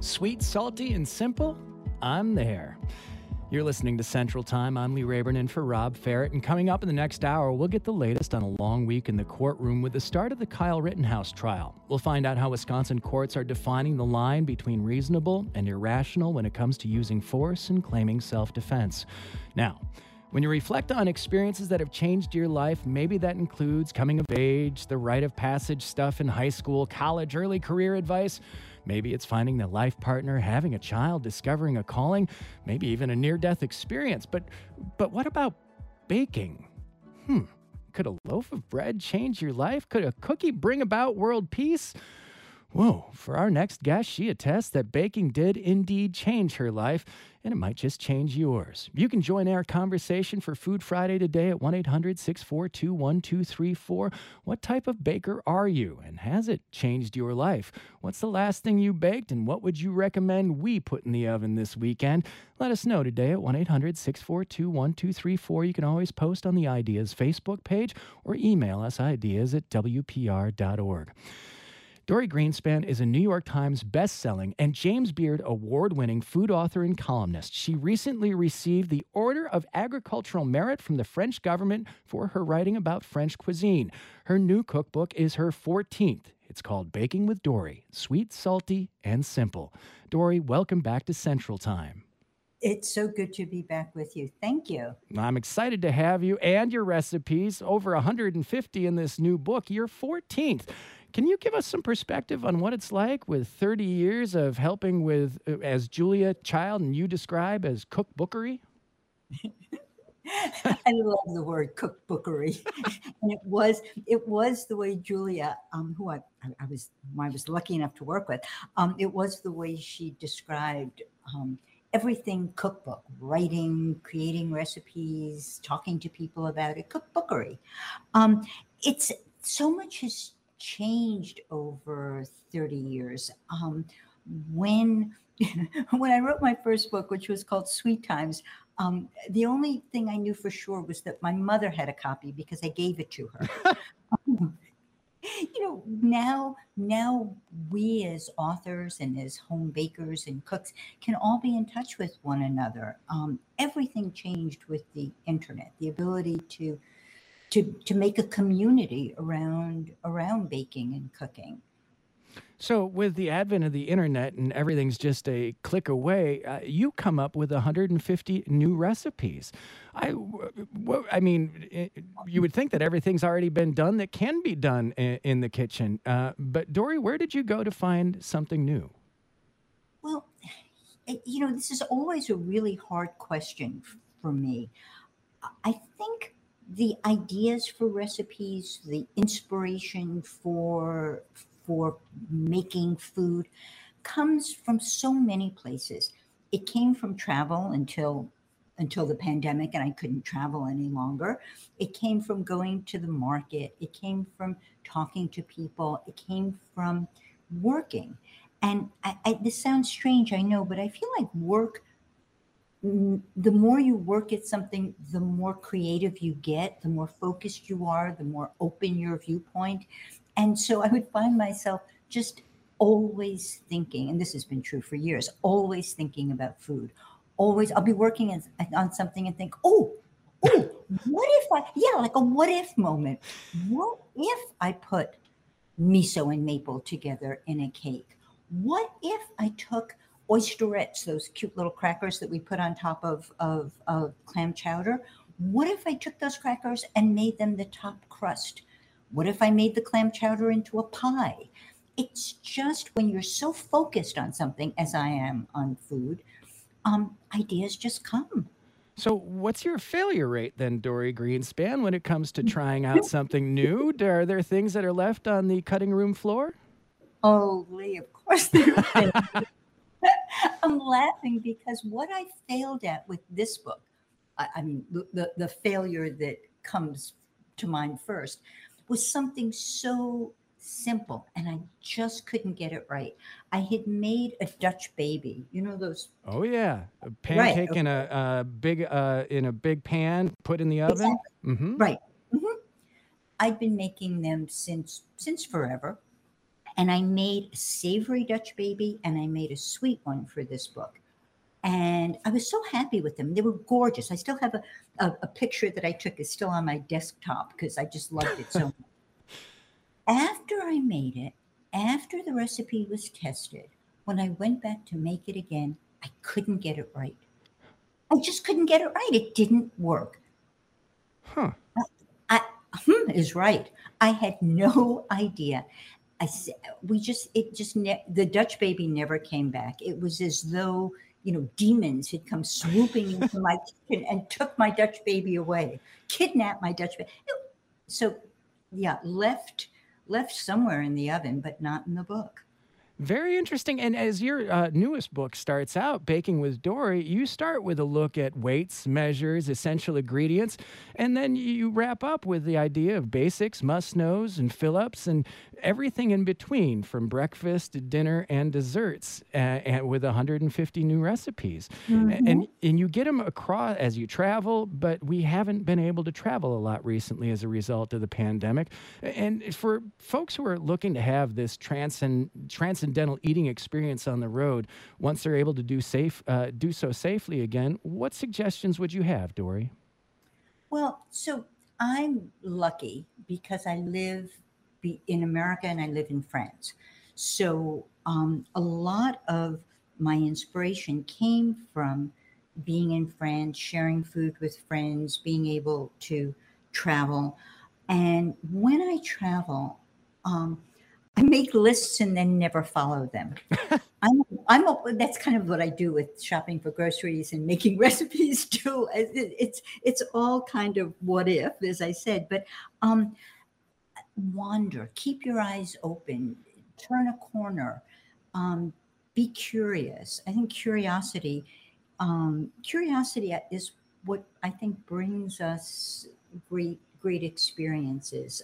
Sweet, salty, and simple? I'm there. You're listening to Central Time. I'm Lee Rayburn in for Rob Ferret. And coming up in the next hour, we'll get the latest on a long week in the courtroom with the start of the Kyle Rittenhouse trial. We'll find out how Wisconsin courts are defining the line between reasonable and irrational when it comes to using force and claiming self-defense. Now, when you reflect on experiences that have changed your life, maybe that includes coming of age, the rite of passage stuff in high school, college, early career advice. Maybe it's finding a life partner, having a child, discovering a calling, maybe even a near-death experience. But what about baking? Could a loaf of bread change your life? Could a cookie bring about world peace? Whoa, for our next guest, she attests that baking did indeed change her life, and it might just change yours. You can join our conversation for Food Friday today at 1-800-642-1234. What type of baker are you, and has it changed your life? What's the last thing you baked, and what would you recommend we put in the oven this weekend? Let us know today at 1-800-642-1234. You can always post on the Ideas Facebook page or email us ideas@wpr.org. Dorie Greenspan is a New York Times best-selling and James Beard award-winning food author and columnist. She recently received the Order of Agricultural Merit from the French government for her writing about French cuisine. Her new cookbook is her 14th. It's called Baking with Dorie, Sweet, Salty, and Simple. Dorie, welcome back to Central Time. It's so good to be back with you. Thank you. I'm excited to have you and your recipes, over 150 in this new book, your 14th. Can you give us some perspective on what it's like with 30 years of helping with, as Julia Child and you describe, as cookbookery? I love the word cookbookery. And it was the way Julia, who I was lucky enough to work with, it was the way she described everything cookbook, writing, creating recipes, talking to people about it, cookbookery. It's so much has changed over 30 years. When I wrote my first book, which was called Sweet Times, the only thing I knew for sure was that my mother had a copy because I gave it to her. Now we as authors and as home bakers and cooks can all be in touch with one another. Everything changed with the internet, the ability to make a community around baking and cooking. So with the advent of the internet and everything's just a click away, you come up with 150 new recipes. I mean, you would think that everything's already been done that can be done in the kitchen. But Dorie, where did you go to find something new? Well, this is always a really hard question for me. I think the ideas for recipes, the inspiration for making food comes from so many places. It came from travel until the pandemic and I couldn't travel any longer. It came from going to the market. It came from talking to people. It came from working. And this sounds strange, I know, but I feel like the more you work at something, the more creative you get, the more focused you are, the more open your viewpoint. And so I would find myself just always thinking, and this has been true for years, always thinking about food. Always, I'll be working on something and think, what if like a what if moment. What if I put miso and maple together in a cake? What if I took oysterettes, those cute little crackers that we put on top of clam chowder? What if I took those crackers and made them the top crust? What if I made the clam chowder into a pie? It's just when you're so focused on something, as I am on food, ideas just come. So what's your failure rate then, Dorie Greenspan, when it comes to trying out something new? Are there things that are left on the cutting room floor? Oh, Lee, of course there are. I'm laughing because what I failed at with this book, I mean, the failure that comes to mind first was something so simple, and I just couldn't get it right. I had made a Dutch baby, those. Oh yeah, a pancake Right. in a big pan, put in the oven. Exactly. Mm-hmm. Right. Mm-hmm. I've been making them since forever, And I made a savory Dutch baby and I made a sweet one for this book. And I was so happy with them. They were gorgeous. I still have a picture that I took is still on my desktop because I just loved it so much. After I made it, after the recipe was tested, when I went back to make it again, I couldn't get it right. I just couldn't get it right. It didn't work. Huh. Is right. I had no idea. The Dutch baby never came back. It was as though, demons had come swooping into my kitchen and took my Dutch baby away, kidnapped my Dutch baby. So, yeah, left somewhere in the oven, but not in the book. Very interesting. And as your newest book starts out, Baking with Dory, you start with a look at weights, measures, essential ingredients, and then you wrap up with the idea of basics, must-knows, and fill-ups, and everything in between, from breakfast to dinner and desserts, and with 150 new recipes. And you get them across as you travel, but we haven't been able to travel a lot recently as a result of the pandemic. And for folks who are looking to have this transcendental eating experience on the road, once they're able to do so safely again, what suggestions would you have, Dory? Well, so I'm lucky because I live in America and I live in France. So a lot of my inspiration came from being in France, sharing food with friends, being able to travel. And when I travel, I make lists and then never follow them. That's kind of what I do with shopping for groceries and making recipes too. It's all kind of what if, as I said, but wander, keep your eyes open, turn a corner, be curious. I think curiosity is what I think brings us great experiences.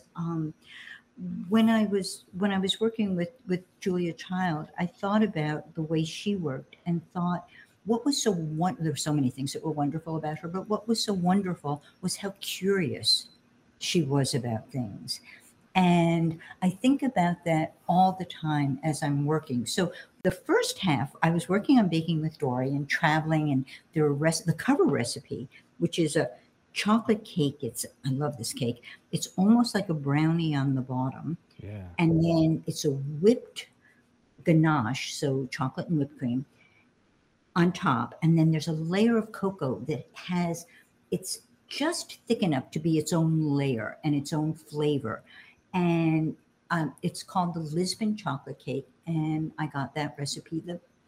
When I was working with Julia Child, I thought about the way she worked and thought, what was there were so many things that were wonderful about her, but what was so wonderful was how curious she was about things. And I think about that all the time as I'm working. So the first half, I was working on Baking with Dory and traveling, and the cover recipe, which is a chocolate cake. I love this cake. It's almost like a brownie on the bottom. Yeah. And then it's a whipped ganache, so chocolate and whipped cream on top. And then there's a layer of cocoa it's just thick enough to be its own layer and its own flavor. And it's called the Lisbon chocolate cake. And I got that recipe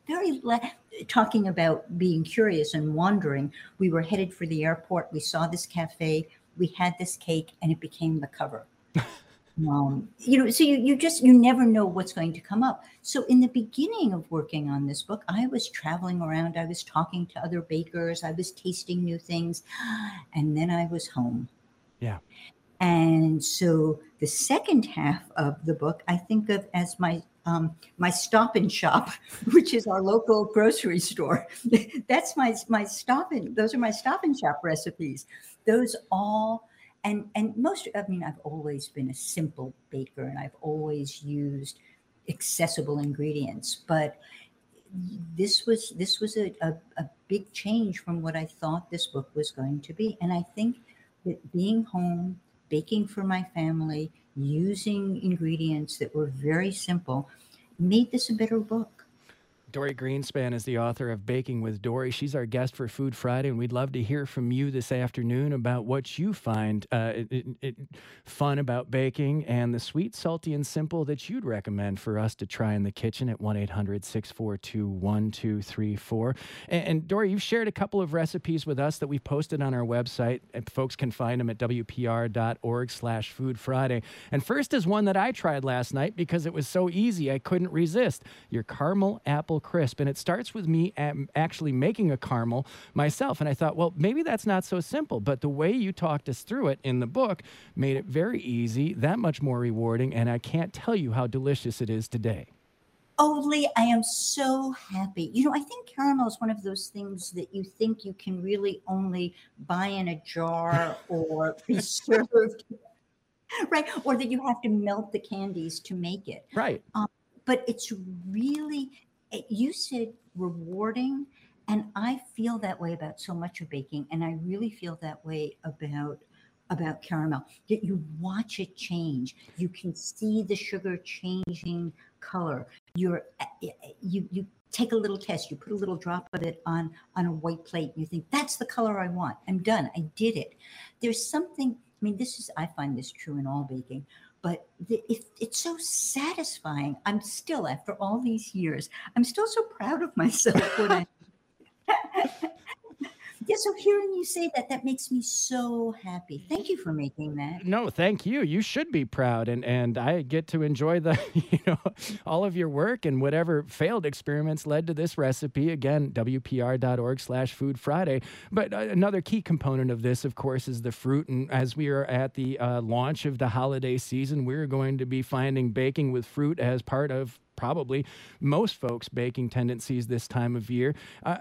talking about being curious and wandering. We were headed for the airport. We saw this cafe. We had this cake, and it became the cover. So you never know what's going to come up. So in the beginning of working on this book, I was traveling around. I was talking to other bakers. I was tasting new things, and then I was home. Yeah. And so the second half of the book, I think of as my Stop and Shop, which is our local grocery store. That's my Stop and. Those are my Stop and Shop recipes. Those all, and most. I mean, I've always been a simple baker, and I've always used accessible ingredients. But this was a big change from what I thought this book was going to be. And I think that being home, baking for my family, using ingredients that were very simple, made this a better book. Dory Greenspan is the author of Baking with Dory. She's our guest for Food Friday, and we'd love to hear from you this afternoon about what you find fun about baking and the sweet, salty, and simple that you'd recommend for us to try in the kitchen at 1-800-642-1234. And Dory, you've shared a couple of recipes with us that we've posted on our website, and folks can find them at wpr.org/Food Friday. And first is one that I tried last night because it was so easy I couldn't resist, your caramel apple crisp. And it starts with me actually making a caramel myself. And I thought, well, maybe that's not so simple. But the way you talked us through it in the book made it very easy, that much more rewarding. And I can't tell you how delicious it is today. Oh, Lee, I am so happy. I think caramel is one of those things that you think you can really only buy in a jar or be served, right? Or that you have to melt the candies to make it. Right. but it's really, you said rewarding, and I feel that way about so much of baking, and I really feel that way about caramel. That you watch it change, you can see the sugar changing color. You take a little test, you put a little drop of it on a white plate, and you think that's the color I want. I'm done. I did it. There's something. I mean, this is, I find this true in all baking, but it's so satisfying. I'm still, after all these years, I'm still so proud of myself when I. Yeah, so hearing you say that, that makes me so happy. Thank you for making that. No, thank you. You should be proud, and I get to enjoy the all of your work and whatever failed experiments led to this recipe. Again, WPR.org/Food Friday. But another key component of this, of course, is the fruit. And as we are at the launch of the holiday season, we're going to be finding baking with fruit as part of probably most folks' baking tendencies this time of year.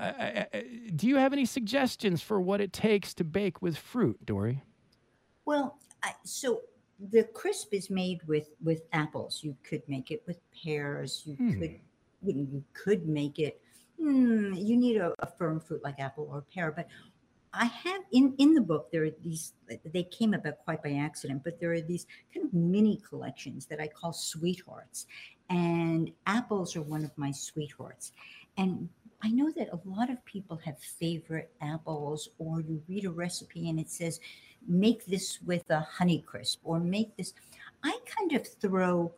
Do you have any suggestions for what it takes to bake with fruit, Dory? Well, so the crisp is made with apples. You could make it with pears. Hmm. You could make it. You need a firm fruit like apple or pear, but I have in the book there are these, they came about quite by accident, but there are these kind of mini collections that I call sweethearts, and apples are one of my sweethearts. And I know that a lot of people have favorite apples, or you read a recipe and it says make this with a honey crisp, or make this. I kind of throw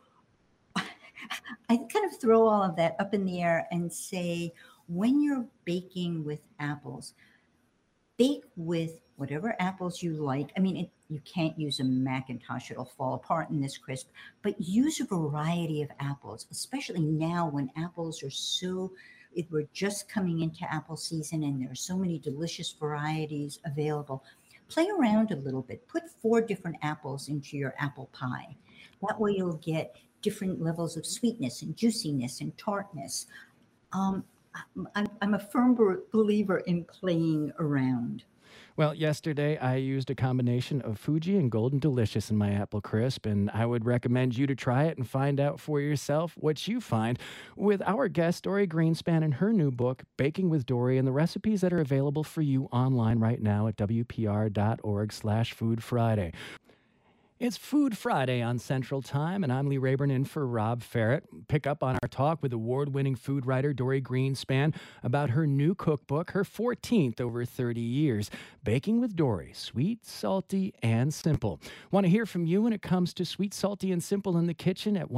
I kind of throw all of that up in the air and say, when you're baking with apples, bake with whatever apples you like. I mean, you can't use a Macintosh, it'll fall apart in this crisp, but use a variety of apples, especially now when apples are so, we're just coming into apple season and there are so many delicious varieties available. Play around a little bit. Put 4 different apples into your apple pie. That way you'll get different levels of sweetness and juiciness and tartness. Um, I'm a firm believer in playing around. Well, yesterday I used a combination of Fuji and Golden Delicious in my apple crisp, and I would recommend you to try it and find out for yourself what you find with our guest, Dory Greenspan, and her new book, Baking with Dory, and the recipes that are available for you online right now at WPR.org/Food Friday. It's Food Friday on Central Time, and I'm Lee Rayburn in for Rob Ferret. Pick up on our talk with award-winning food writer Dory Greenspan about her new cookbook, her 14th over 30 years, Baking with Dory, Sweet, Salty, and Simple. Want to hear from you when it comes to sweet, salty, and simple in the kitchen at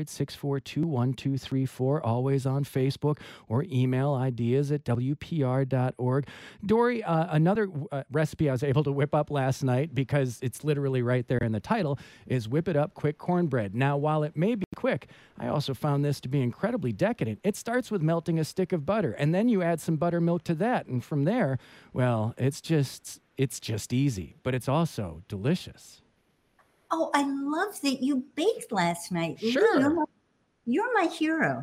1-800-642-1234, always on Facebook, or email ideas at WPR.org. Dory, another recipe I was able to whip up last night, because it's literally right there in the title, is Whip It Up Quick Cornbread. Now, while it may be quick, I also found this to be incredibly decadent. It starts with melting a stick of butter, and then you add some buttermilk to that, and from there, well, it's just easy, but it's also delicious. Oh, I love that you baked last night. Lee, Sure. you're my hero.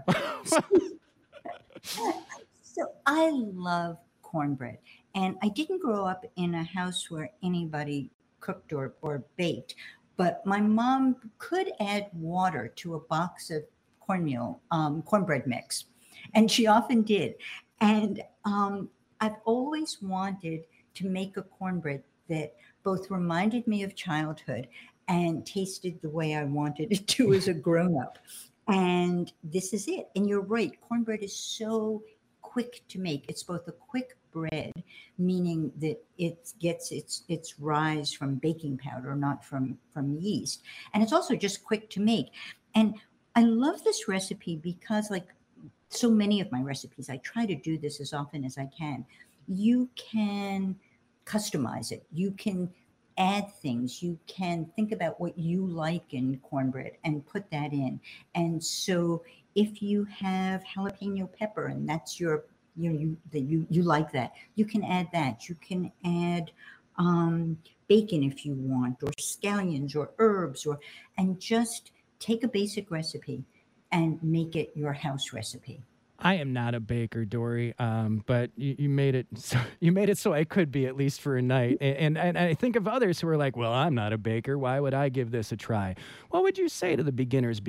So I love cornbread. And I didn't grow up in a house where anybody cooked or baked, but my mom could add water to a box of cornmeal, cornbread mix. And she often did. And I've always wanted to make a cornbread that both reminded me of childhood and tasted the way I wanted it to as a grown up. And this is it. And you're right, cornbread is so quick to make. It's both a quick bread, meaning that it gets its rise from baking powder, not from yeast. And it's also just quick to make. And I love this recipe because, like so many of my recipes, I try to do this as often as I can. You can customize it. You can add things. You can think about what you like in cornbread and put that in. And so if you have jalapeno pepper and that's your, you like that, you can add that. You can add bacon if you want, or scallions or herbs, and just take a basic recipe and make it your house recipe. I am not a baker, Dory, but you made it. So, you made it so I could be at least for a night. And I think of others who are like, "Well, I'm not a baker. Why would I give this a try?" What would you say to the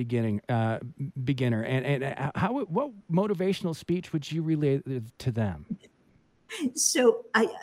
beginner? And how what motivational speech would you relay to them? So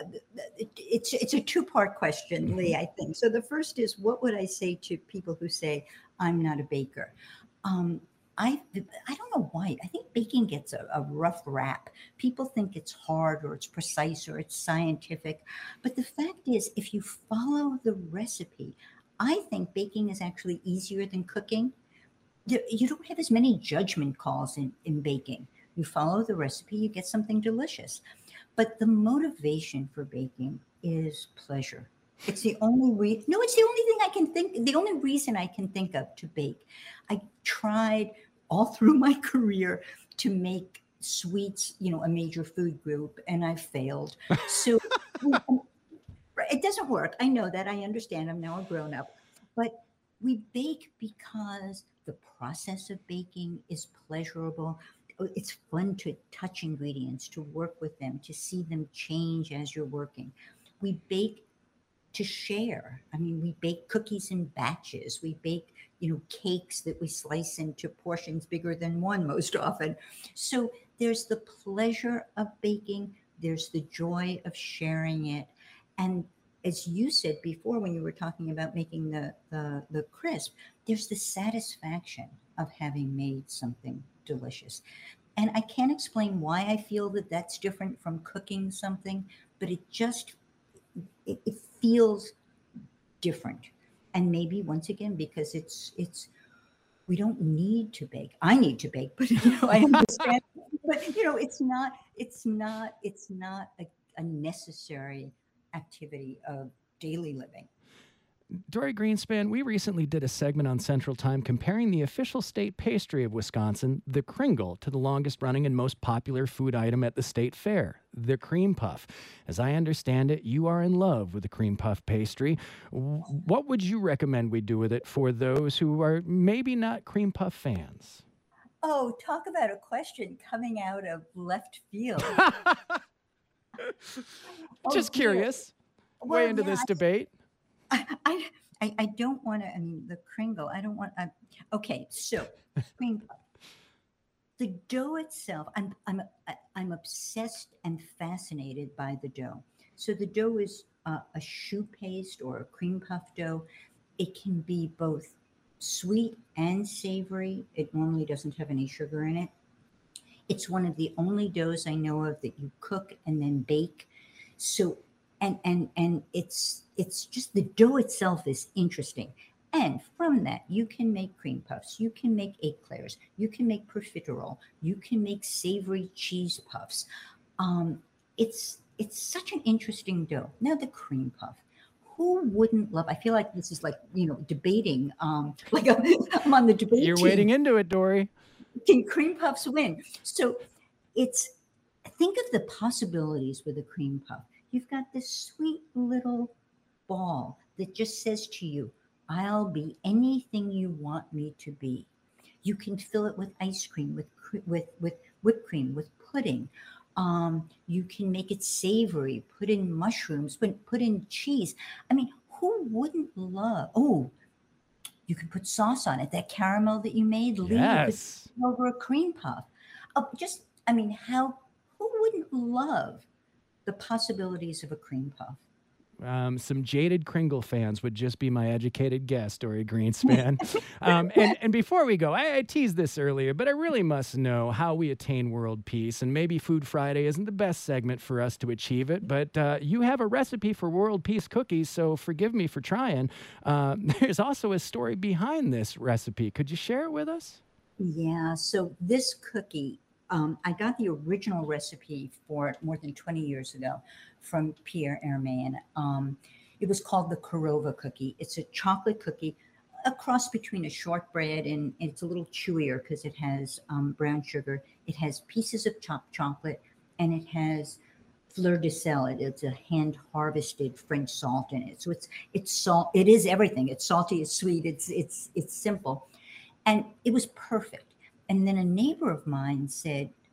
it's a two-part question, Hmm. Lee, I think. So the first is, what would I say to people who say I'm not a baker? Um, I don't know why. I think baking gets a rough rap. People think it's hard or it's precise or it's scientific, but the fact is, if you follow the recipe, I think baking is actually easier than cooking. You don't have as many judgment calls in baking. You follow the recipe, you get something delicious. But the motivation for baking is pleasure. It's the only no, it's the only thing I can think, the only reason I can think of to bake. I tried all through my career to make sweets, a major food group, and I failed. So it doesn't work. I know that. I understand. I'm now a grown up. But we bake because the process of baking is pleasurable. It's fun to touch ingredients, to work with them, to see them change as you're working. We bake to share. I mean, we bake cookies in batches. We bake, cakes that we slice into portions bigger than one most often. So there's the pleasure of baking, there's the joy of sharing it. And as you said before, when you were talking about making the crisp, there's the satisfaction of having made something delicious. And I can't explain why I feel that that's different from cooking something, but it feels different. And maybe once again, because it's we don't need to bake. I need to bake, but I understand. But it's not a necessary activity of daily living. Dory Greenspan, we recently did a segment on Central Time comparing the official state pastry of Wisconsin, the Kringle, to the longest running and most popular food item at the state fair, the cream puff. As I understand it, you are in love with the cream puff pastry. What would you recommend we do with it for those who are maybe not cream puff fans? Oh, talk about a question coming out of left field. Oh Just dear. curious. Way Well, into yeah, this debate. I don't want to. I mean, the Kringle. I don't want. Okay, so cream puff. The dough itself. I'm obsessed and fascinated by the dough. So the dough is a choux paste or a cream puff dough. It can be both sweet and savory. It normally doesn't have any sugar in it. It's one of the only doughs I know of that you cook and then bake. So and it's just the dough itself is interesting. And from that, you can make cream puffs, you can make eclairs, you can make profiterole, you can make savory cheese puffs. It's such an interesting dough. Now the cream puff. Who wouldn't love? I feel like this is like debating. Like I'm on the debate You're team. wading into it, Dory. Can cream puffs win? So it's think of the possibilities with a cream puff. You've got this sweet little ball that just says to you, I'll be anything you want me to be. You can fill it with ice cream, with whipped cream, with pudding. You can make it savory, put in mushrooms, put in cheese. I mean, who wouldn't love? Oh, you can put sauce on it. That caramel that you made, Lee, you could Yes. put over a cream puff. Oh, I mean, who wouldn't love the possibilities of a cream puff? Some jaded Kringle fans would just be my educated guess, Dory Greenspan. And before we go, I teased this earlier, but I really must know how we attain world peace. And maybe Food Friday isn't the best segment for us to achieve it, but you have a recipe for world peace cookies, so forgive me for trying. There's also a story behind this recipe. Could you share it with us? Yeah, so this cookie, I got the original recipe for it more than 20 years ago from Pierre Hermé. It was called the Korova cookie. It's a chocolate cookie, a cross between a shortbread and it's a little chewier because it has brown sugar. It has pieces of chopped chocolate and it has fleur de sel. It's a hand harvested French salt in it. So it's salt. It is everything. It's salty. It's sweet. It's simple, and it was perfect. And then a neighbor of mine said,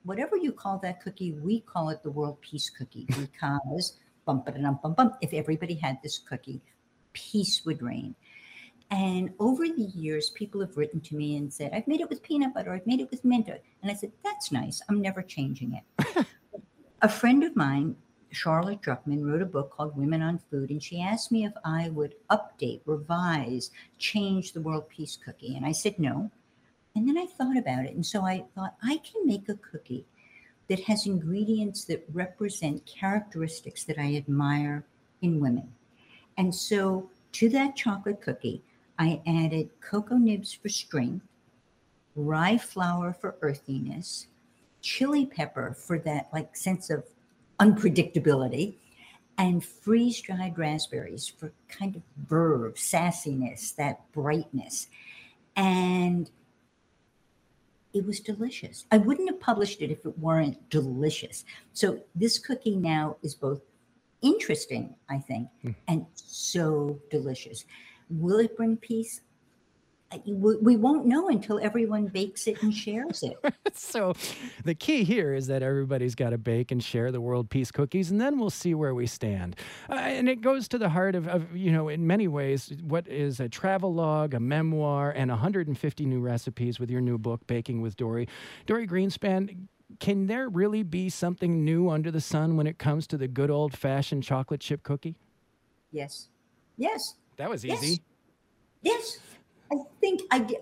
whatever you call that cookie, we call it the world peace cookie because bump it bum bum bum. If everybody had this cookie, peace would reign. And over the years, people have written to me and said, I've made it with peanut butter, I've made it with mint. And I said, that's nice. I'm never changing it. A friend of mine, Charlotte Druckman, wrote a book called Women on Food, and she asked me if I would update, revise, change the world peace cookie. And I said no. And then I thought about it. And so I thought, I can make a cookie that has ingredients that represent characteristics that I admire in women. And so to that chocolate cookie, I added cocoa nibs for strength, rye flour for earthiness, chili pepper for that like sense of unpredictability, and freeze-dried raspberries for kind of verve, sassiness, that brightness. And it was delicious. I wouldn't have published it if it weren't delicious. So this cookie now is both interesting, I think, and so delicious. Will it bring peace? We won't know until everyone bakes it and shares it. So the key here is that everybody's got to bake and share the world peace cookies, and then we'll see where we stand. And it goes to the heart of, in many ways, what is a travel log, a memoir, and 150 new recipes with your new book, Baking with Dorie. Dorie Greenspan, can there really be something new under the sun when it comes to the good old-fashioned chocolate chip cookie? Yes. Yes. That was easy. Yes. I think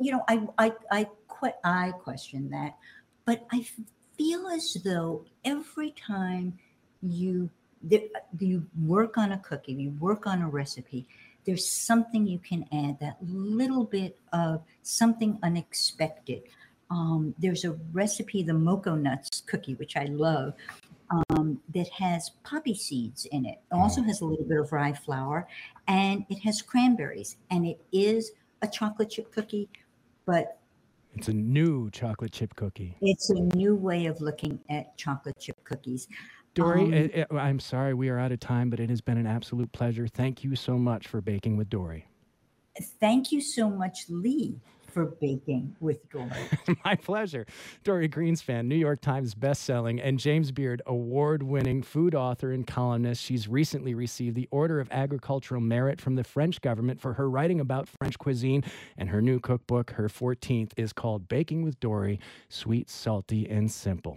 I question that, but I feel as though every time you work on a cookie, you work on a recipe, there's something you can add, that little bit of something unexpected. There's a recipe, the Moco Nuts cookie, which I love, that has poppy seeds in it. It also has a little bit of rye flour, and it has cranberries, and it is a chocolate chip cookie, but it's a new chocolate chip cookie. It's a new way of looking at chocolate chip cookies. Dorie, I'm sorry we are out of time, but it has been an absolute pleasure. Thank you so much for Baking with Dorie. Thank you so much, Lee, for Baking with Dorie. My pleasure. Dorie Greenspan, New York Times bestselling, and James Beard award-winning food author and columnist. She's recently received the Order of Agricultural Merit from the French government for her writing about French cuisine, and her new cookbook, her 14th, is called Baking with Dorie, Sweet, Salty, and Simple.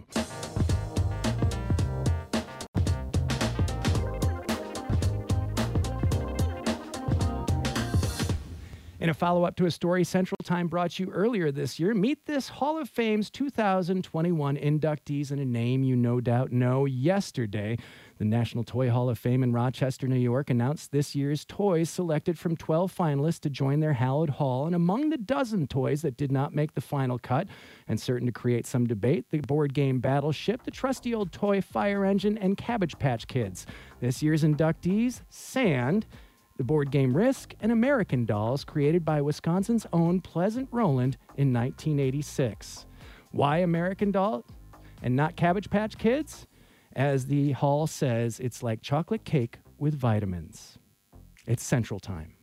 In a follow-up to a story Central Time brought you earlier this year, meet this Hall of Fame's 2021 inductees in a name you no doubt know. Yesterday, the National Toy Hall of Fame in Rochester, New York, announced this year's toys selected from 12 finalists to join their hallowed hall. And among the dozen toys that did not make the final cut, and certain to create some debate, the board game Battleship, the trusty old toy fire engine, and Cabbage Patch Kids. This year's inductees, Sand, the board game Risk, and American Dolls, created by Wisconsin's own Pleasant Rowland in 1986. Why American Doll and not Cabbage Patch Kids? As the hall says, it's like chocolate cake with vitamins. It's Central Time.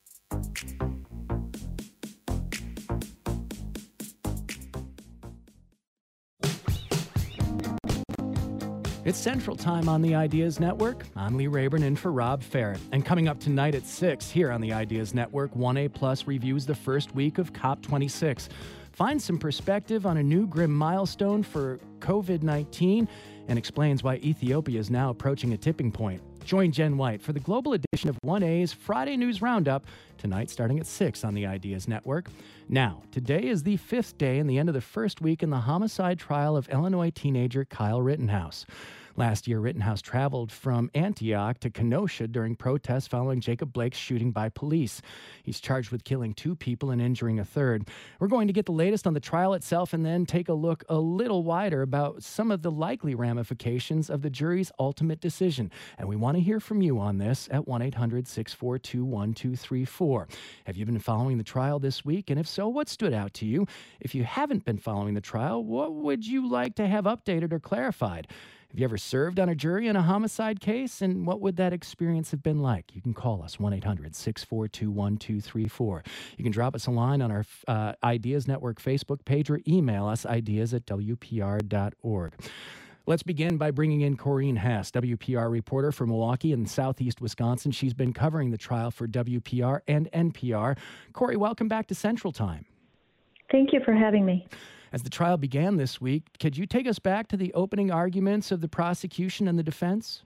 It's Central Time on the Ideas Network. I'm Lee Rayburn in for Rob Ferret. And coming up tonight at 6 here on the Ideas Network, 1A Plus reviews the first week of COP26. Find some perspective on a new grim milestone for COVID-19 and explains why Ethiopia is now approaching a tipping point. Join Jen White for the global edition of 1A's Friday News Roundup, tonight starting at 6 on the Ideas Network. Now, today is the 5th day and the end of the first week in the homicide trial of Illinois teenager Kyle Rittenhouse. Last year, Rittenhouse traveled from Antioch to Kenosha during protests following Jacob Blake's shooting by police. He's charged with killing 2 people and injuring a third. We're going to get the latest on the trial itself and then take a look a little wider about some of the likely ramifications of the jury's ultimate decision. And we want to hear from you on this at 1-800-642-1234. Have you been following the trial this week? And if so, what stood out to you? If you haven't been following the trial, what would you like to have updated or clarified? If Have you ever served on a jury in a homicide case? And what would that experience have been like? You can call us 1-800-642-1234. You can drop us a line on our Ideas Network Facebook page or email us ideas@wpr.org. Let's begin by bringing in Corinne Hess, WPR reporter for Milwaukee and Southeast Wisconsin. She's been covering the trial for WPR and NPR. Corey, welcome back to Central Time. Thank you for having me. As the trial began this week, could you take us back to the opening arguments of the prosecution and the defense?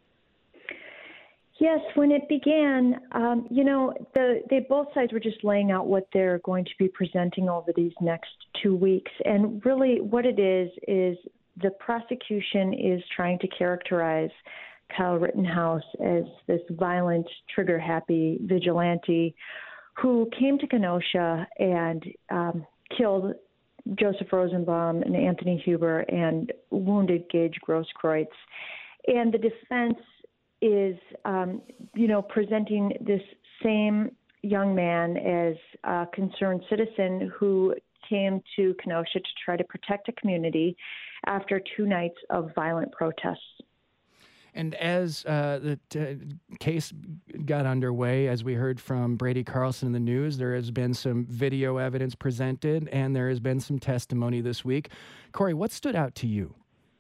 Yes, when it began, both sides were just laying out what they're going to be presenting over these next 2 weeks. And really what it is the prosecution is trying to characterize Kyle Rittenhouse as this violent, trigger-happy vigilante who came to Kenosha and killed Joseph Rosenbaum and Anthony Huber and wounded Gage Grosskreutz. And the defense is, presenting this same young man as a concerned citizen who came to Kenosha to try to protect a community after 2 nights of violent protests. And as the case got underway, as we heard from Brady Carlson in the news, there has been some video evidence presented, and there has been some testimony this week. Corey, what stood out to you?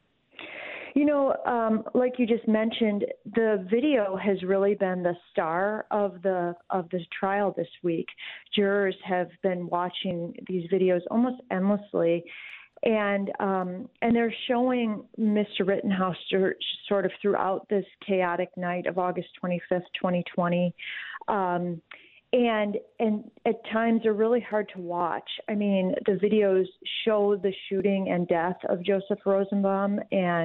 Like you just mentioned, the video has really been the star of the trial this week. Jurors have been watching these videos almost endlessly, and they're showing Mr. Rittenhouse sort of throughout this chaotic night of August 25th, 2020. And at times are really hard to watch. I mean, the videos show the shooting and death of Joseph Rosenbaum,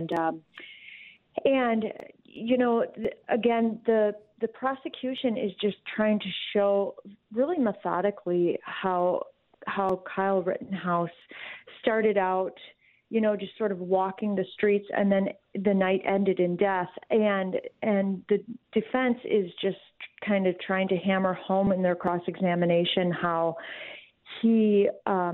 again, the prosecution is just trying to show really methodically how Kyle Rittenhouse started out, just sort of walking the streets, and then the night ended in death. And the defense is just kind of trying to hammer home in their cross-examination how he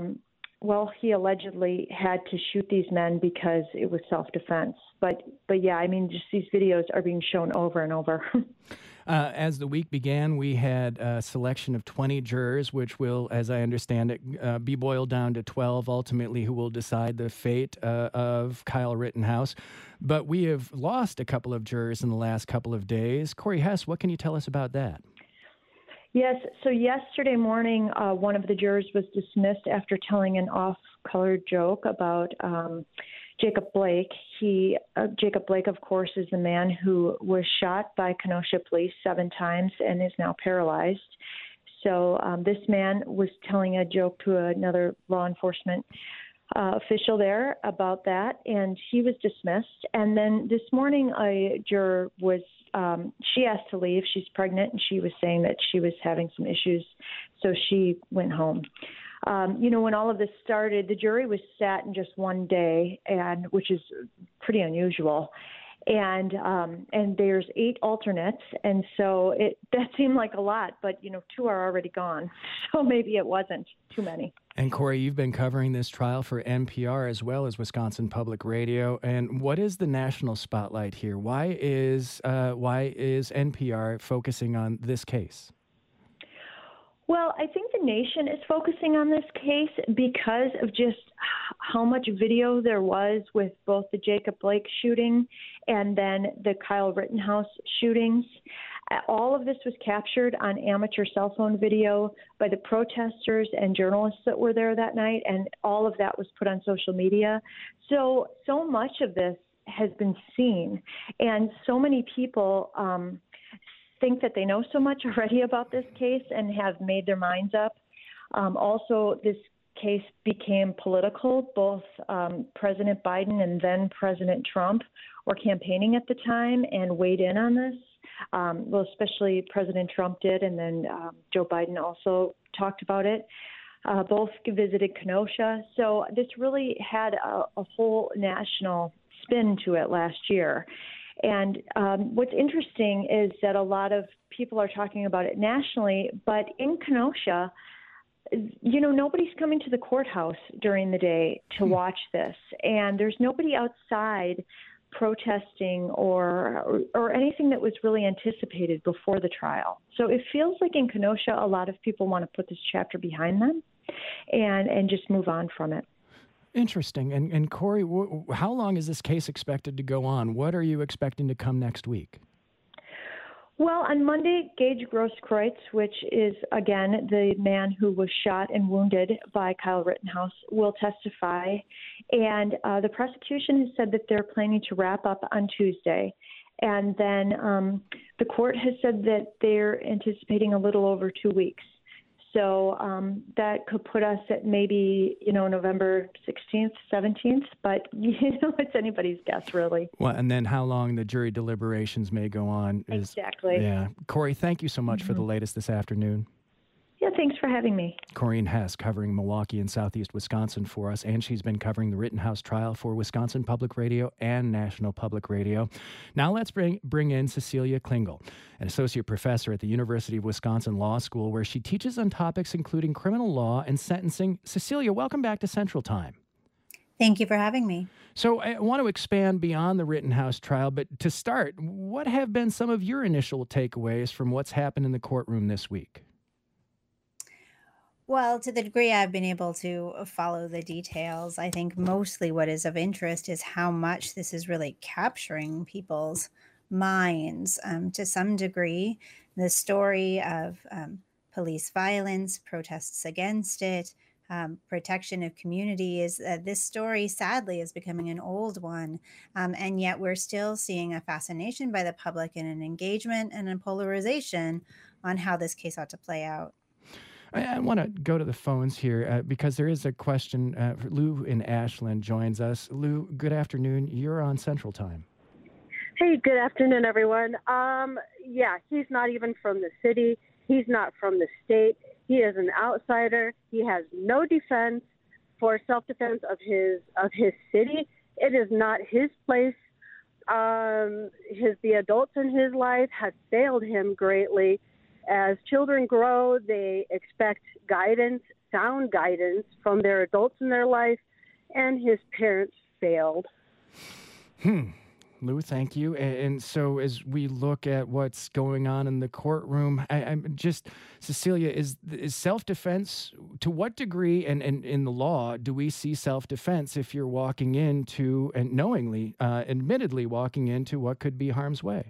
allegedly had to shoot these men because it was self-defense. But yeah, I mean, just these videos are being shown over and over. As the week began, we had a selection of 20 jurors, which will, as I understand it, be boiled down to 12 ultimately, who will decide the fate of Kyle Rittenhouse. But we have lost a couple of jurors in the last couple of days. Corey Hess, what can you tell us about that? Yes, so yesterday morning, one of the jurors was dismissed after telling an off-color joke about Jacob Blake. Jacob Blake, of course, is the man who was shot by Kenosha police 7 times and is now paralyzed. So this man was telling a joke to another law enforcement official there about that, and he was dismissed. And then this morning, a juror was, she asked to leave. She's pregnant, and she was saying that she was having some issues, so she went home. When all of this started, the jury was sat in just one day, and which is pretty unusual. And there's 8 alternates, and so that seemed like a lot, but 2 are already gone, so maybe it wasn't too many. And Corey, you've been covering this trial for NPR as well as Wisconsin Public Radio. And what is the national spotlight here? Why is NPR focusing on this case? Well, I think the nation is focusing on this case because of just how much video there was with both the Jacob Blake shooting and then the Kyle Rittenhouse shootings. All of this was captured on amateur cell phone video by the protesters and journalists that were there that night, and all of that was put on social media. So much of this has been seen, and so many people think that they know so much already about this case and have made their minds up. Also, this case became political. Both President Biden and then President Trump were campaigning at the time and weighed in on this. Especially President Trump did, and then Joe Biden also talked about it. Both visited Kenosha. So this really had a whole national spin to it last year. And what's interesting is that a lot of people are talking about it nationally, but in Kenosha, nobody's coming to the courthouse during the day to watch this. And there's nobody outside protesting or anything that was really anticipated before the trial. So it feels like in Kenosha, a lot of people want to put this chapter behind them and just move on from it. Interesting. And Corey, how long is this case expected to go on? What are you expecting to come next week? Well, on Monday, Gage Grosskreutz, which is, again, the man who was shot and wounded by Kyle Rittenhouse, will testify. And the prosecution has said that they're planning to wrap up on Tuesday. And then the court has said that they're anticipating a little over 2 weeks. So that could put us at maybe, November 16th, 17th. But, it's anybody's guess, really. Well, and then how long the jury deliberations may go on is... Exactly. Yeah. Corey, thank you so much for the latest this afternoon. Yeah, thanks for having me. Corrine Hess covering Milwaukee and Southeast Wisconsin for us, and she's been covering the Rittenhouse trial for Wisconsin Public Radio and National Public Radio. Now let's bring in Cecilia Klingel, an associate professor at the University of Wisconsin Law School, where she teaches on topics including criminal law and sentencing. Cecilia, welcome back to Central Time. Thank you for having me. So I want to expand beyond the Rittenhouse trial, but to start, what have been some of your initial takeaways from what's happened in the courtroom this week? Well, to the degree I've been able to follow the details, I think mostly what is of interest is how much this is really capturing people's minds. To some degree, the story of police violence, protests against it, protection of communities, this story sadly is becoming an old one. And yet we're still seeing a fascination by the public and an engagement and a polarization on how this case ought to play out. I want to go to the phones here because there is a question. Lou in Ashland joins us. Lou, good afternoon. You're on Central Time. Hey, good afternoon, everyone. Yeah, he's not even from the city. He's not from the state. He is an outsider. He has no defense for self-defense of his city. It is not his place. The adults in his life have failed him greatly. As children grow, they expect guidance, sound guidance from their adults in their life, and his parents failed. Lou, thank you. And so as we look at what's going on in the courtroom, I'm just, Cecilia, is self-defense, to what degree and in the law do we see self-defense if you're walking into, and knowingly, admittedly walking into what could be harm's way?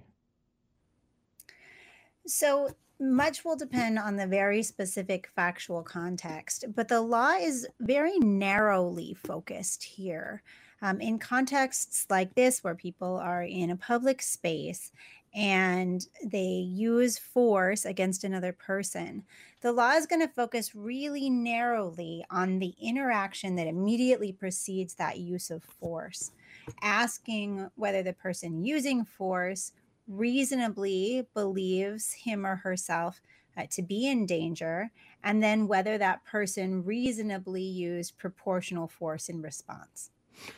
So much will depend on the very specific factual context, but the law is very narrowly focused here. In contexts like this, where people are in a public space and they use force against another person, the law is going to focus really narrowly on the interaction that immediately precedes that use of force, asking whether the person using force reasonably believes him or herself to be in danger, and then whether that person reasonably used proportional force in response.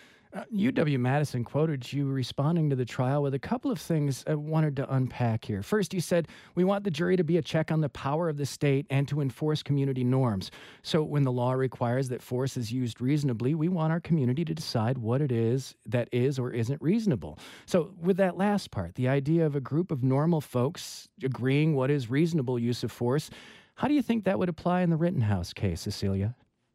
UW-Madison quoted you responding to the trial with a couple of things I wanted to unpack here. First, you said, we want the jury to be a check on the power of the state and to enforce community norms. So when the law requires that force is used reasonably, we want our community to decide what it is that is or isn't reasonable. So with that last part, the idea of a group of normal folks agreeing what is reasonable use of force, how do you think that would apply in the Rittenhouse case, Cecilia?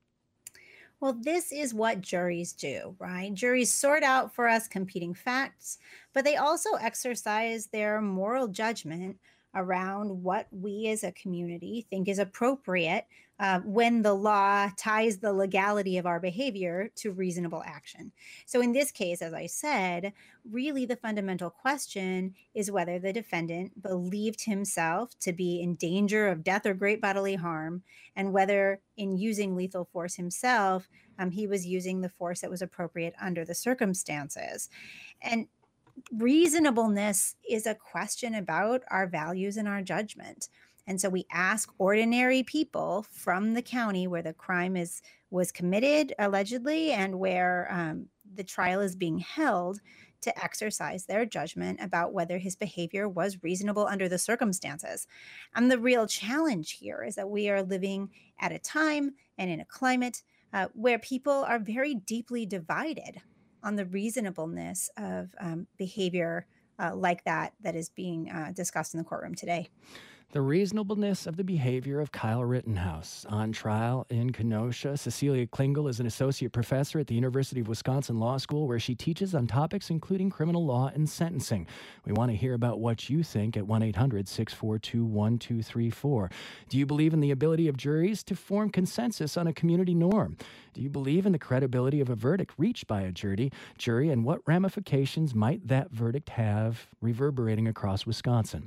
Well, this is what juries do, right? Juries sort out for us competing facts, but they also exercise their moral judgment around what we as a community think is appropriate when the law ties the legality of our behavior to reasonable action. So in this case, as I said, really the fundamental question is whether the defendant believed himself to be in danger of death or great bodily harm, and whether in using lethal force himself, he was using the force that was appropriate under the circumstances. And reasonableness is a question about our values and our judgment. And so we ask ordinary people from the county where the crime was committed, allegedly, and where the trial is being held to exercise their judgment about whether his behavior was reasonable under the circumstances. And the real challenge here is that we are living at a time and in a climate where people are very deeply divided on the reasonableness of behavior like that is being discussed in the courtroom today. The reasonableness of the behavior of Kyle Rittenhouse. On trial in Kenosha, Cecilia Klingel is an associate professor at the University of Wisconsin Law School, where she teaches on topics including criminal law and sentencing. We want to hear about what you think at 1-800-642-1234. Do you believe in the ability of juries to form consensus on a community norm? Do you believe in the credibility of a verdict reached by a jury, and what ramifications might that verdict have reverberating across Wisconsin?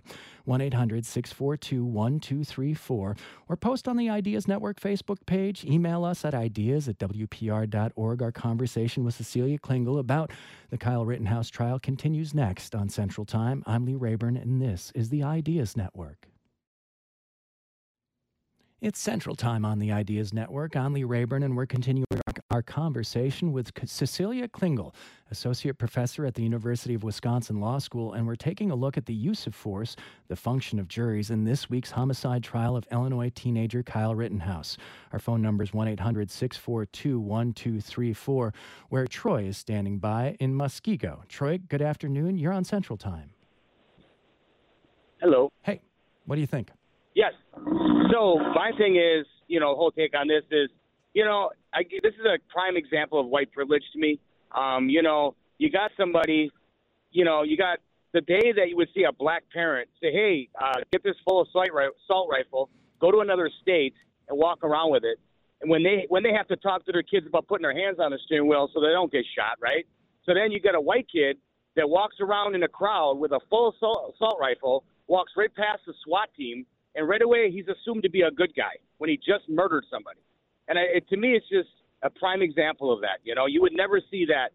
1-800-642-1234, or post on the Ideas Network Facebook page. Email us at ideas@wpr.org. Our conversation with Cecilia Klingel about the Kyle Rittenhouse trial continues next on Central Time. I'm Lee Rayburn, and this is the Ideas Network. It's Central Time on the Ideas Network. I'm Lee Rayburn, and we're continuing our conversation with Cecilia Klingel, Associate Professor at the University of Wisconsin Law School, and we're taking a look at the use of force, the function of juries, in this week's homicide trial of Illinois teenager Kyle Rittenhouse. Our phone number is 1-800-642-1234, where Troy is standing by in Muskego. Troy, good afternoon. You're on Central Time. Hello. Hey, what do you think? Yes. So my thing is, whole take on this is, this is a prime example of white privilege to me. You got somebody, you got the day that you would see a black parent say, hey, get this full assault rifle, go to another state and walk around with it. And when they have to talk to their kids about putting their hands on the steering wheel so they don't get shot, right? So then you got a white kid that walks around in a crowd with a full assault rifle, walks right past the SWAT team, and right away he's assumed to be a good guy when he just murdered somebody. And to me, it's just a prime example of that. You would never see that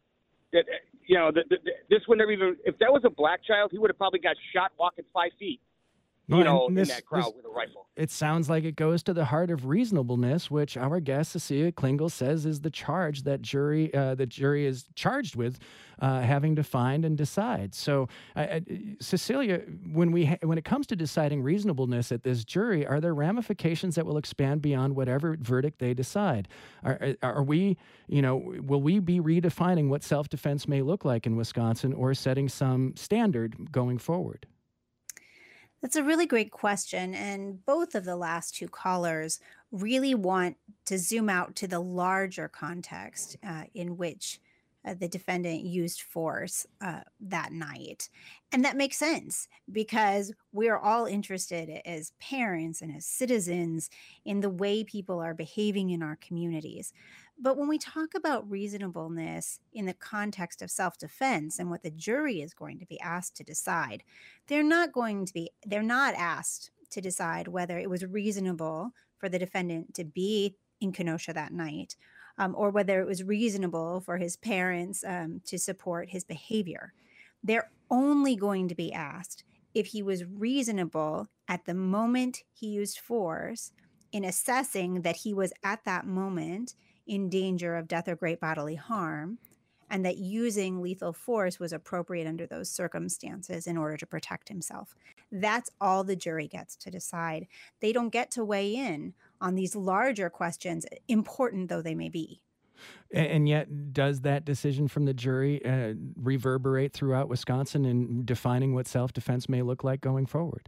this would never even, if that was a black child, he would have probably got shot walking 5 feet. In that crowd with a rifle. It sounds like it goes to the heart of reasonableness, which our guest Cecilia Klingel says is the charge that the jury is charged with having to find and decide. So, Cecilia, when it comes to deciding reasonableness at this jury, are there ramifications that will expand beyond whatever verdict they decide? Are we, will we be redefining what self-defense may look like in Wisconsin, or setting some standard going forward? That's a really great question. And both of the last two callers really want to zoom out to the larger context in which the defendant used force that night. And that makes sense, because we're all interested as parents and as citizens in the way people are behaving in our communities. But when we talk about reasonableness in the context of self-defense and what the jury is going to be asked to decide, they're not asked to decide whether it was reasonable for the defendant to be in Kenosha that night, or whether it was reasonable for his parents to support his behavior. They're only going to be asked if he was reasonable at the moment he used force in assessing that he was at that moment in danger of death or great bodily harm, and that using lethal force was appropriate under those circumstances in order to protect himself. That's all the jury gets to decide. They don't get to weigh in on these larger questions, important though they may be. And yet, does that decision from the jury reverberate throughout Wisconsin in defining what self-defense may look like going forward?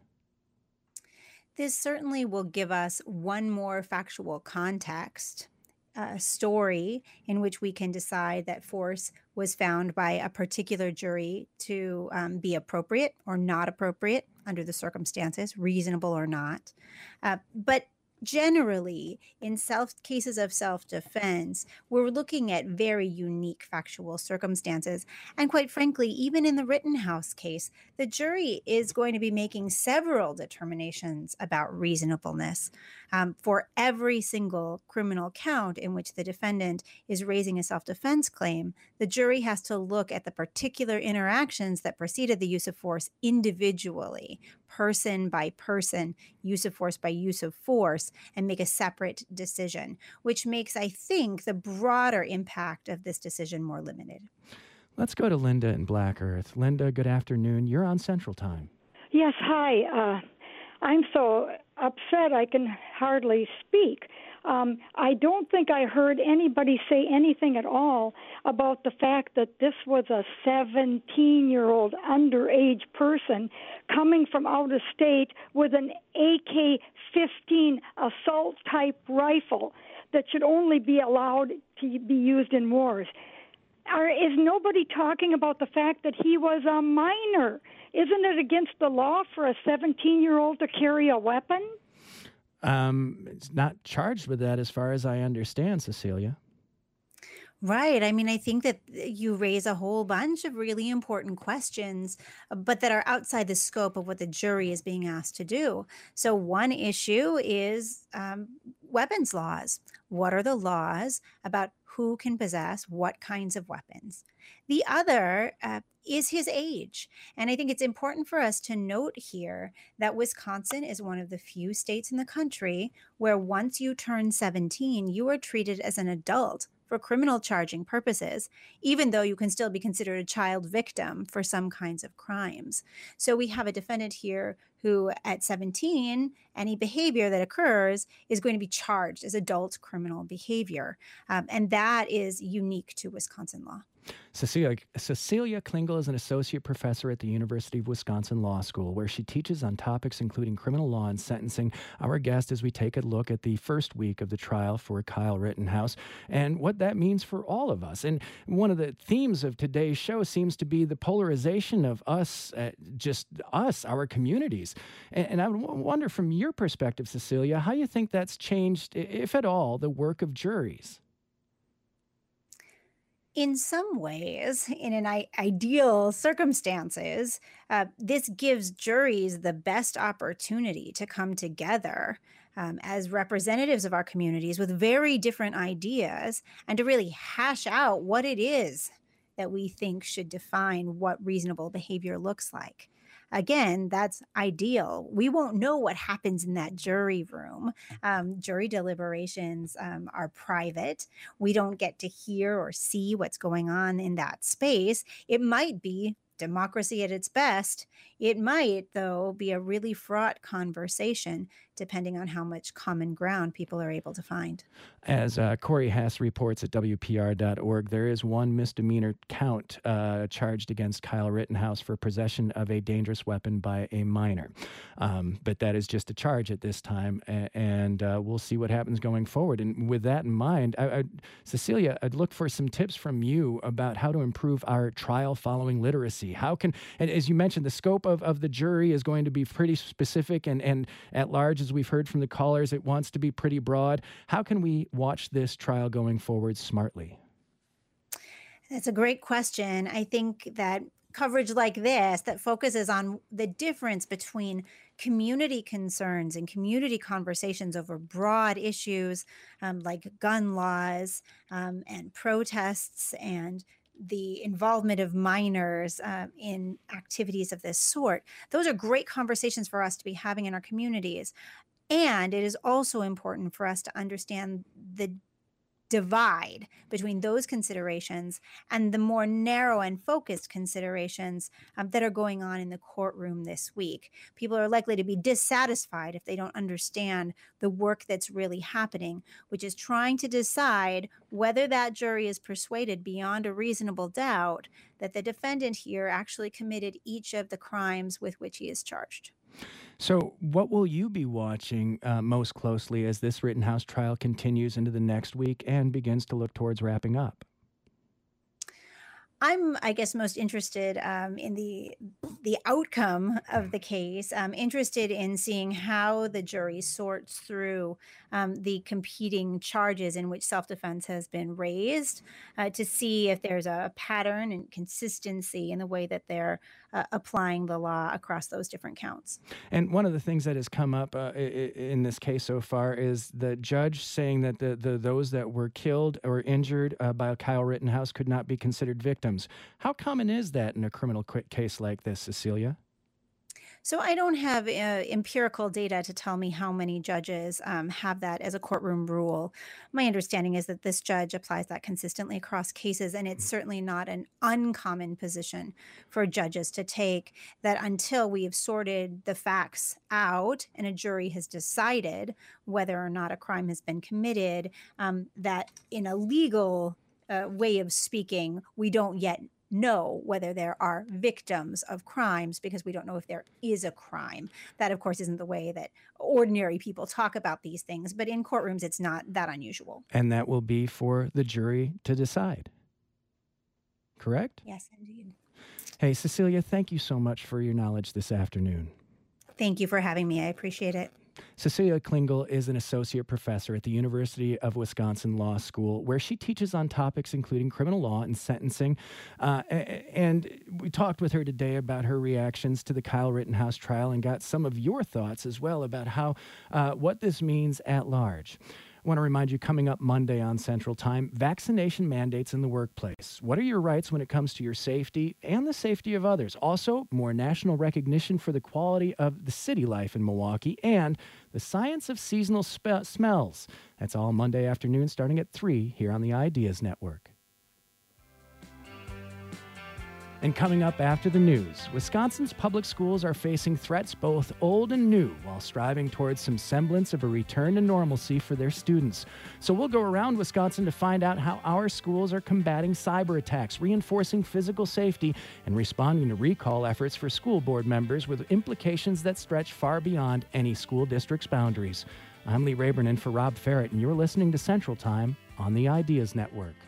This certainly will give us one more factual context, a story in which we can decide that force was found by a particular jury to be appropriate or not appropriate under the circumstances, reasonable or not. But generally, in cases of self-defense, we're looking at very unique factual circumstances. And quite frankly, even in the Rittenhouse case, the jury is going to be making several determinations about reasonableness. For every single criminal count in which the defendant is raising a self-defense claim, the jury has to look at the particular interactions that preceded the use of force individually, person by person, use of force by use of force, and make a separate decision, which makes, I think, the broader impact of this decision more limited. Let's go to Linda in Black Earth. Linda, good afternoon. You're on Central Time. Yes, hi. I'm so upset I can hardly speak. I don't think I heard anybody say anything at all about the fact that this was a 17-year-old underage person coming from out of state with an AK-15 assault-type rifle that should only be allowed to be used in wars. Is nobody talking about the fact that he was a minor? Isn't it against the law for a 17-year-old to carry a weapon? It's not charged with that as far as I understand, Cecilia. Right. I mean, I think that you raise a whole bunch of really important questions, but that are outside the scope of what the jury is being asked to do. So, one issue is weapons laws. What are the laws about who can possess what kinds of weapons? The other is his age. And I think it's important for us to note here that Wisconsin is one of the few states in the country where once you turn 17, you are treated as an adult for criminal charging purposes, even though you can still be considered a child victim for some kinds of crimes. So we have a defendant here who at 17, any behavior that occurs is going to be charged as adult criminal behavior. And that is unique to Wisconsin law. Cecilia Klingel is an associate professor at the University of Wisconsin Law School, where she teaches on topics including criminal law and sentencing. Our guest as we take a look at the first week of the trial for Kyle Rittenhouse and what that means for all of us. And one of the themes of today's show seems to be the polarization of us, our communities. And I wonder from your perspective, Cecilia, how you think that's changed, if at all, the work of juries. In some ways, in an ideal circumstances, this gives juries the best opportunity to come together as representatives of our communities with very different ideas and to really hash out what it is that we think should define what reasonable behavior looks like. Again, that's ideal. We won't know what happens in that jury room. Jury deliberations are private. We don't get to hear or see what's going on in that space. It might be democracy at its best. It might, though, be a really fraught conversation, depending on how much common ground people are able to find. As Corey Hass reports at WPR.org, there is one misdemeanor count charged against Kyle Rittenhouse for possession of a dangerous weapon by a minor. But that is just a charge at this time, and we'll see what happens going forward. And with that in mind, Cecilia, I'd look for some tips from you about how to improve our trial following literacy. How can, and as you mentioned, the scope of the jury is going to be pretty specific and at large, as we've heard from the callers, it wants to be pretty broad. How can we watch this trial going forward smartly? That's a great question. I think that coverage like this that focuses on the difference between community concerns and community conversations over broad issues like gun laws and protests and the involvement of minors in activities of this sort. Those are great conversations for us to be having in our communities. And it is also important for us to understand the divide between those considerations and the more narrow and focused considerations that are going on in the courtroom this week. People are likely to be dissatisfied if they don't understand the work that's really happening, which is trying to decide whether that jury is persuaded beyond a reasonable doubt that the defendant here actually committed each of the crimes with which he is charged. So what will you be watching most closely as this Rittenhouse trial continues into the next week and begins to look towards wrapping up? I'm, I guess, most interested in the outcome of the case. I'm interested in seeing how the jury sorts through the competing charges in which self-defense has been raised to see if there's a pattern and consistency in the way that they're applying the law across those different counts. And one of the things that has come up in this case so far is the judge saying that those that were killed or injured by Kyle Rittenhouse could not be considered victims. How common is that in a criminal case like this, Cecilia? So I don't have empirical data to tell me how many judges have that as a courtroom rule. My understanding is that this judge applies that consistently across cases, and it's certainly not an uncommon position for judges to take, that until we have sorted the facts out and a jury has decided whether or not a crime has been committed, that in a legal way of speaking, we don't yet know whether there are victims of crimes because we don't know if there is a crime. That, of course, isn't the way that ordinary people talk about these things, but in courtrooms, it's not that unusual. And that will be for the jury to decide. Correct? Yes, indeed. Hey, Cecilia, thank you so much for your knowledge this afternoon. Thank you for having me. I appreciate it. Cecilia Klingel is an associate professor at the University of Wisconsin Law School, where she teaches on topics including criminal law and sentencing. And we talked with her today about her reactions to the Kyle Rittenhouse trial and got some of your thoughts as well about how what this means at large. I want to remind you, coming up Monday on Central Time, vaccination mandates in the workplace. What are your rights when it comes to your safety and the safety of others? Also, more national recognition for the quality of the city life in Milwaukee and the science of seasonal smells. That's all Monday afternoon starting at 3 here on the Ideas Network. And coming up after the news, Wisconsin's public schools are facing threats both old and new while striving towards some semblance of a return to normalcy for their students. So we'll go around Wisconsin to find out how our schools are combating cyber attacks, reinforcing physical safety, and responding to recall efforts for school board members with implications that stretch far beyond any school district's boundaries. I'm Lee Rayburn in for Rob Ferret, and you're listening to Central Time on the Ideas Network.